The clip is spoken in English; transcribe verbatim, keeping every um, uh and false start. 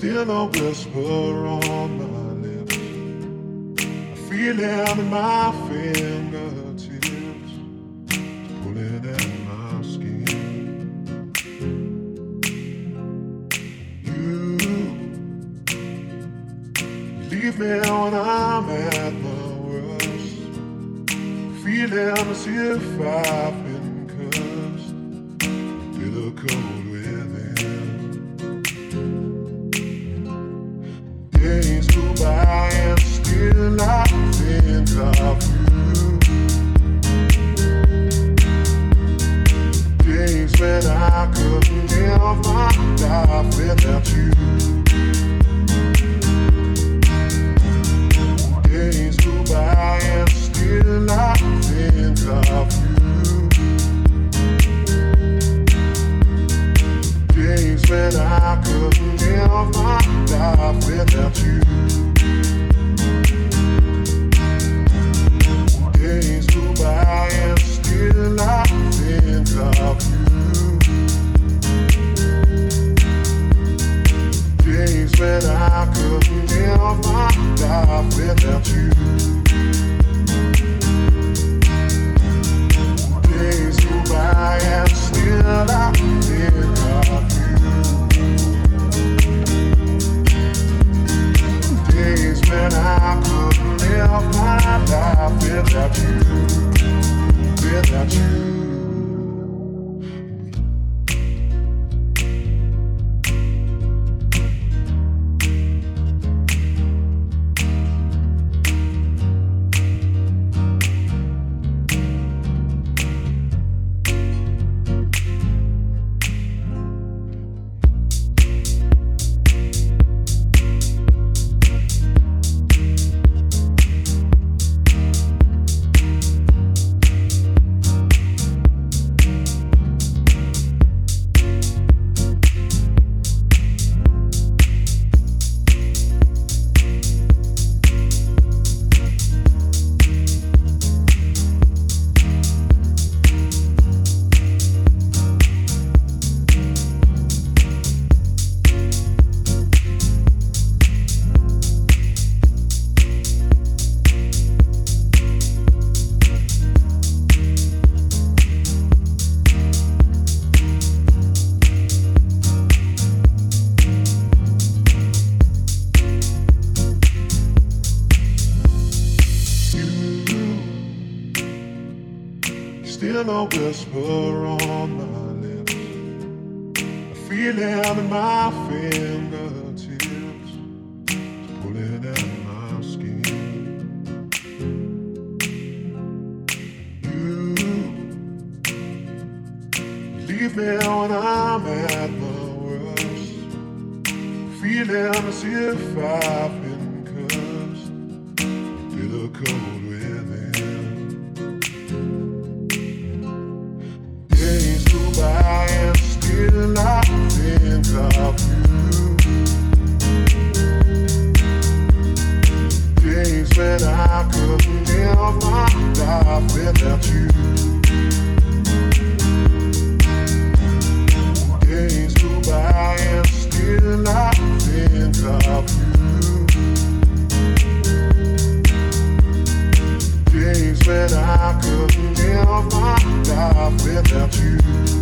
Still a whisper on my lips, a feeling in my fingertips, pulling at my skin. You leave me when I'm at my worst, feeling as if I've been cursed with a cold within. Days go by and still I think of you. Days when I couldn't live my life without you. Days go by and still I think of you. Days when I couldn't live my life without you. Days go by and still I think of you. Days when I couldn't live my life without you. Days go by and still I think of you. Days when I couldn't live my life without you, without you. Still a whisper on my lips, a feeling in my fingertips, pulling at my skin. You leave me when I'm at my worst, feeling as if I've been cursed with a cold within. Days go by and still I think of you. Days when I couldn't live my life without you. Days go by and still I think of you. Days when I couldn't live my life without you.